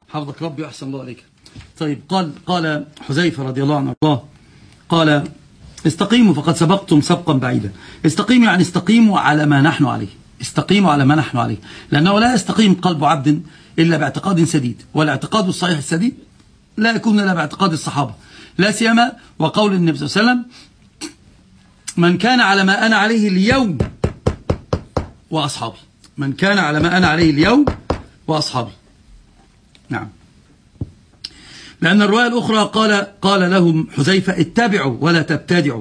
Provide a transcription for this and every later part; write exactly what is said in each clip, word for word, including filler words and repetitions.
حفظك ربي وأحسن الله عليك. طيب قال قال حذيفة رضي الله عنه الله قال استقيموا فقد سبقتم سبقا بعيدا. استقيموا يعني استقيموا على ما نحن عليه، استقيموا على ما نحن عليه، لأنه لا يستقيم قلب عبد إلا باعتقاد سديد، والاعتقاد الصحيح السديد لا يكون إلا باعتقاد الصحابة، لا سيما وقول النبي صلى الله عليه وسلم من كان على ما أنا عليه اليوم وأصحابي، من كان على ما أنا عليه اليوم وأصحابي. نعم، لأن الرواية الأخرى قال قال لهم حذيفة اتبعوا ولا تبتدعوا.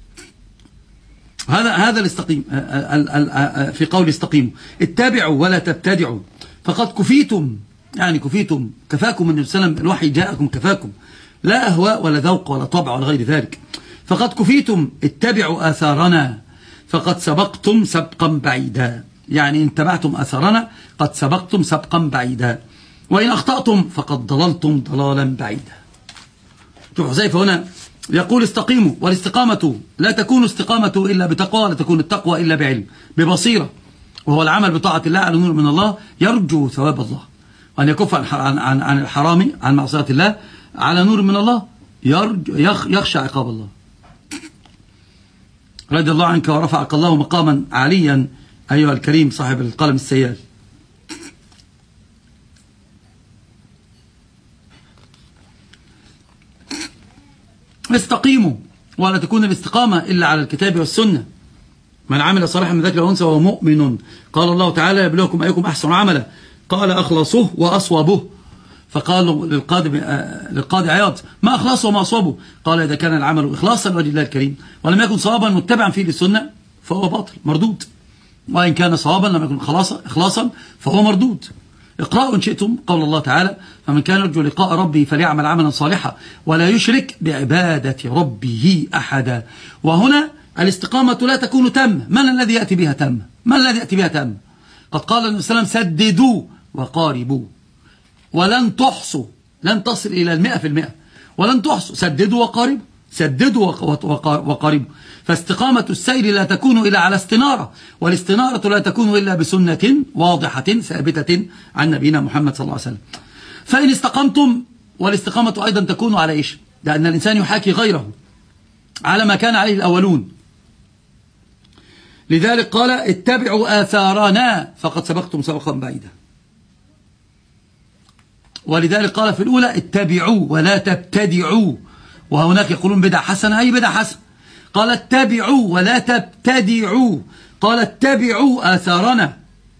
هذا هذا الاستقيم في قول استقيموا، اتبعوا ولا تبتدعوا فقد كفيتم، يعني كفيتم، كفاكم النبي صلى الله عليه وسلم، الوحي جاءكم كفاكم، لا أهواء ولا ذوق ولا طبع ولا غير ذلك. فقد كفيتم اتبعوا آثارنا فقد سبقتم سبقا بعيدا، يعني إن تبعتم آثارنا قد سبقتم سبقا بعيدا، وإن أخطأتم فقد ضللتم ضلالا بعيدا. شوف حذيفة هنا يقول استقيموا، والاستقامة لا تكون استقامة إلا بتقوى، ولا تكون التقوى إلا بعلم ببصيرة، وهو العمل بطاعة الله على نور من الله يرجو ثواب الله، وأن يكف عن عن عن الحرام عن معصية الله على نور من الله يرجو يخشى عقاب الله. رضي الله عنك ورفعك الله مقاما عاليا أيها الكريم صاحب القلم السيال. استقيموا ولا تكون الاستقامة إلا على الكتاب والسنة. من عمل صالحا من ذكر وأنثى وهو مؤمن، قال الله تعالى يبلوكم أيكم أحسن عملا، قال أخلصه وأصوبه، فقالوا للقاضي للقاضي عياض ما أخلصه وما أصوبه، قال إذا كان العمل إخلاصا لوجه الله الكريم ولم يكن صوابا متبعا فيه للسنة فهو باطل مردود، وإن كان صوابا لم يكن إخلاصا فهو مردود. اقرأوا إن شئتم قول الله تعالى فمن كان يرجو لقاء ربه فليعمل عملا صالحا ولا يشرك بعبادة ربه أحدا. وهنا الاستقامة لا تكون تامة. من الذي يأتي بها تامة؟ من الذي يأتي بها تامة؟ قد قال النبي صلى الله عليه وسلم سددوا وقاربوا، ولن تحصوا، لن تصل إلى المئة في المئة، ولن تحصوا، سددوا وقاربوا، سددوا وقاربوا. فاستقامة السير لا تكون إلا على استنارة، والاستنارة لا تكون إلا بسنة واضحة ثابتة عن نبينا محمد صلى الله عليه وسلم. فإن استقمتم، والاستقامة أيضا تكون على إيش؟ لأن الإنسان يحاكي غيره على ما كان عليه الأولون. لذلك قال اتبعوا آثارنا فقد سبقتم سبقا بعيدا. ولذلك قال في الأولى اتبعوا ولا تبتدعوا، وهناك يقولون بدع حسنة، أي بدع حسنة؟ قال اتبعوا ولا تبتدعوا، قال اتبعوا آثارنا.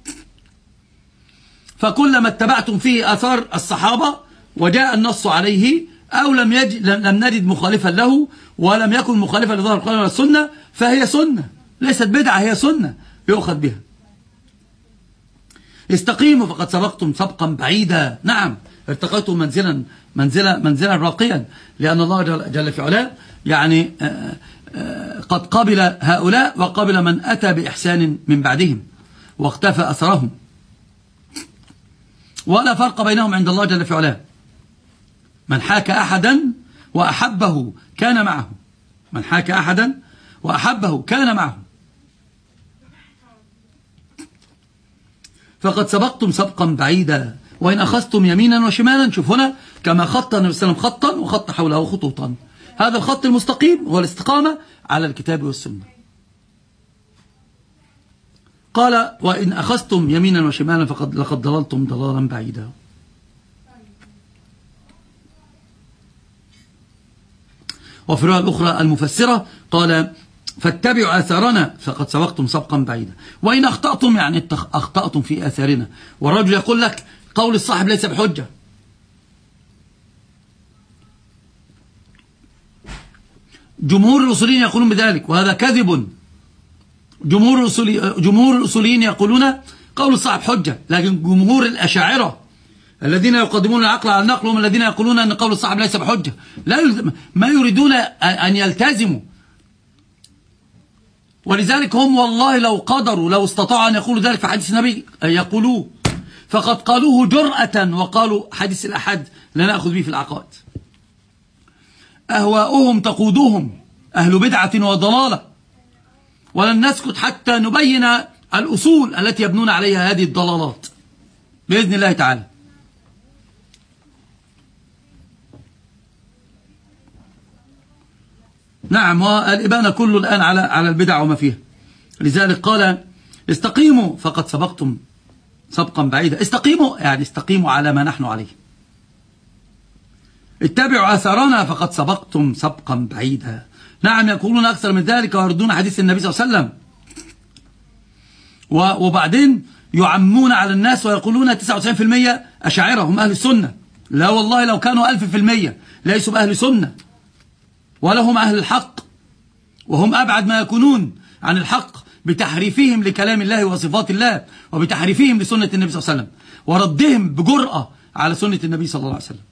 فكلما اتبعتم فيه آثار الصحابة وجاء النص عليه أو لم, يجد لم نجد مخالفا له ولم يكن مخالفا لظاهر القرآن والسنة فهي سنة، ليست بدعة، هي سنة يؤخذ بها. استقيموا فقد سبقتم سبقا بعيدا. نعم، ارتقيتم منزلا منزلا منزلا راقيا، لأن الله جل في علاه يعني آآ آآ قد قبل هؤلاء وقبل من أتى بإحسان من بعدهم واختفى أثرهم، ولا فرق بينهم عند الله جل في علاه. من حاك أحدا وأحبه كان معه، من حاك أحدا وأحبه كان معه. فقد سبقتم سبقا بعيدا، وإن أخذتم يمينا وشمالا. شوف هنا كما خط النبي صلى الله عليه وسلم خطا وخط حوله خطوطا، هذا الخط المستقيم هو الاستقامة على الكتاب والسنة. قال وإن أخذتم يمينا وشمالا فقد لقد ضللتم ضلالا بعيدا. وفي الرواية الأخرى المفسرة قال فاتبعوا آثارنا فقد سبقتم سبقا بعيدا. وإن أخطأتم يعني أخطأتم في آثارنا. والرجل يقول لك قول الصاحب ليس بحجة، جمهور الأصوليين يقولون بذلك وهذا كذب. جمهور الأصولي جمهور الأصوليين يقولون قول الصاحب حجة، لكن جمهور الأشاعرة الذين يقدمون العقل على النقل هم الذين يقولون أن قول الصاحب ليس بحجة، لا يلزم، ما يريدون أن يلتزموا. ولذلك هم والله لو قدروا لو استطاعوا أن يقولوا ذلك في حديث النبي يقولوه، فقد قالوه جرأة وقالوا حديث الأحد لا نأخذ به في العقائد. أهواؤهم تقودهم، أهل بدعة وضلالة، ولن نسكت حتى نبين الأصول التي يبنون عليها هذه الضلالات بإذن الله تعالى. نعم، والإبانة كله الآن على على البدع وما فيها. لذلك قال استقيموا فقد سبقتم سبقا بعيدا. استقيموا يعني استقيموا على ما نحن عليه. اتبعوا آثارنا فقد سبقتم سبقا بعيدا. نعم، يقولون أكثر من ذلك ويردون حديث النبي صلى الله عليه وسلم، وبعدين يعمون على الناس ويقولون تسعة وتسعين بالمئة أشاعرة هم أهل السنة. لا والله، لو كانوا ألف في المئة ليسوا بأهل سنة، ولهم أهل الحق، وهم أبعد ما يكونون عن الحق بتحريفهم لكلام الله وصفات الله، وبتحريفهم لسنة النبي صلى الله عليه وسلم، وردهم بجرأة على سنة النبي صلى الله عليه وسلم.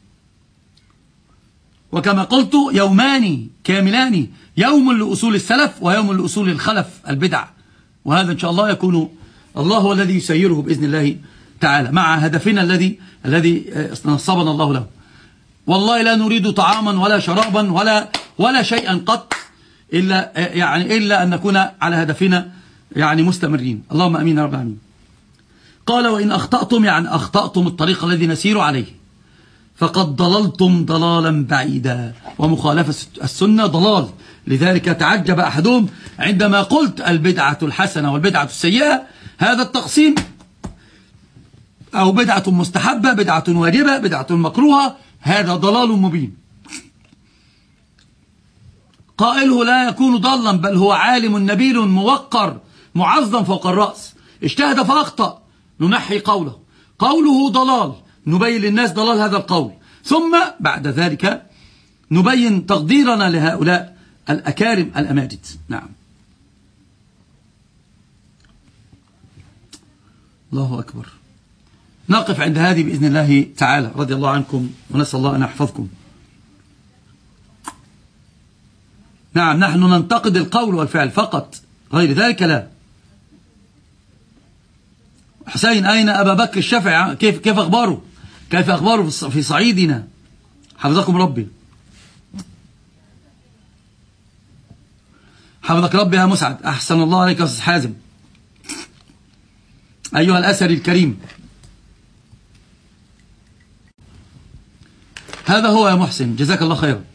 وكما قلت يومان كاملان، يوم لأصول السلف ويوم لأصول الخلف البدع، وهذا إن شاء الله يكون الله هو الذي يسيره بإذن الله تعالى مع هدفنا الذي الذي نصبنا الله له. والله لا نريد طعاما ولا شرابا ولا ولا شيئا قط إلا يعني إلا أن نكون على هدفنا يعني مستمرين. اللهم أمين يا رب العالمين. قال وإن أخطأتم يعني أخطأتم الطريق الذي نسير عليه فقد ضللتم ضلالا بعيدا، ومخالفة السنة ضلال. لذلك تعجب أحدهم عندما قلت البدعة الحسنة والبدعة السيئة، هذا التقسيم، أو بدعة مستحبة، بدعة واجبة، بدعة مكروهة، هذا ضلال مبين. قائله لا يكون ضالا، بل هو عالم نبيل موقر معظم فوق الرأس، اجتهد فأخطأ، ننحي قوله. قوله ضلال، نبين للناس ضلال هذا القول، ثم بعد ذلك نبين تقديرنا لهؤلاء الأكارم الأماجد. نعم، الله أكبر. نقف عند هذه بإذن الله تعالى. رضي الله عنكم ونسأل الله أن يحفظكم. نعم، نحن ننتقد القول والفعل فقط، غير ذلك لا. حسين، أين أبا بكر الشافعي؟ كيف كيف أخباره؟ كيف أخباره في صعيدنا؟ حفظكم ربي. حفظك ربي يا مسعد. أحسن الله عليك يا أستاذ حازم أيها الأسري الكريم. هذا هو يا محسن، جزاك الله خيرا.